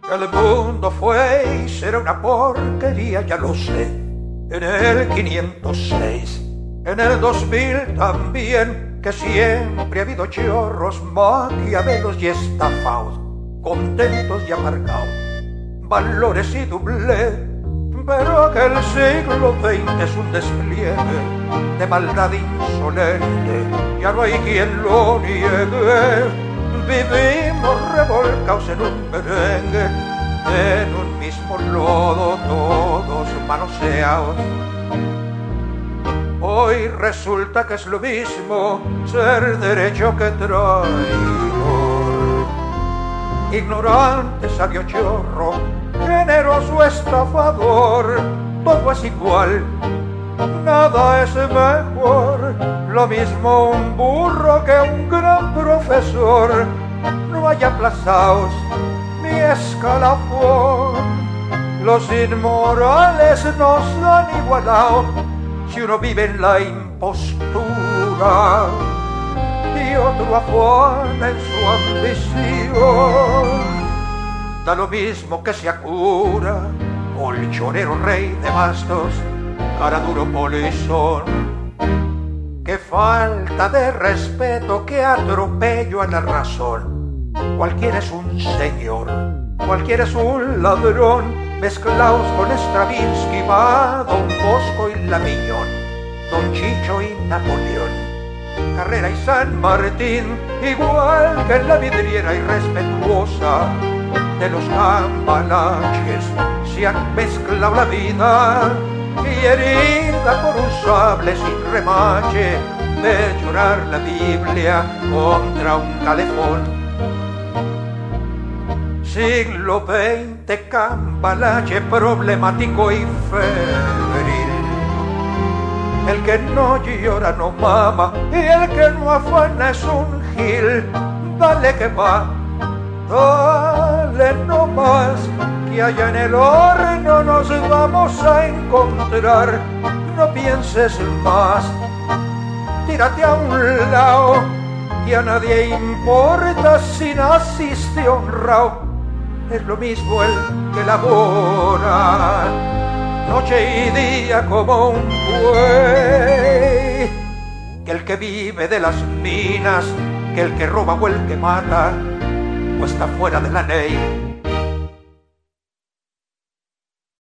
El mundo fue y será una porquería, ya lo sé. En el 506, en el 2000 también, que siempre ha habido chorros, maquiavelos y estafados, contentos y amargados, valores y doble. Pero que el siglo XX es un despliegue de maldad insolente, ya no hay quien lo niegue. Vivimos revolcados en un merengue, en un mismo lodo, todos manoseados. Hoy resulta que es lo mismo ser derecho que traidor. Ignorante, sabio, chorro, generoso, estafador, todo es igual, nada es mejor. Lo mismo un burro que un gran profesor. No hay aplazaos ni escalafón. Los inmorales nos han igualado si uno vive en la impostura y otro afana en su ambición. Da lo mismo que sea cura o el chorero rey de bastos, cara duro polizón. Qué falta de respeto, qué atropello a la razón. Cualquiera es un señor, cualquiera es un ladrón, mezclados con Stravinsky, va Don Bosco y Lamillón, Don Chicho y Napoleón, Carrera y San Martín, igual que en la vidriera irrespetuosa de los cambalaches, se han mezclado la vida y herida por un sable sin remache, de llorar la Biblia contra un calefón. Siglo XX, cambalache problemático y febril. El que no llora no mama y el que no afana es un gil. Dale que va, dale no más, que allá en el horno nos vamos a encontrar. No pienses más, tírate a un lado, que a nadie importa si naciste honrado. Es lo mismo el que labora noche y día como un buey, que el que vive de las minas, que el que roba o el que mata, o está fuera de la ley.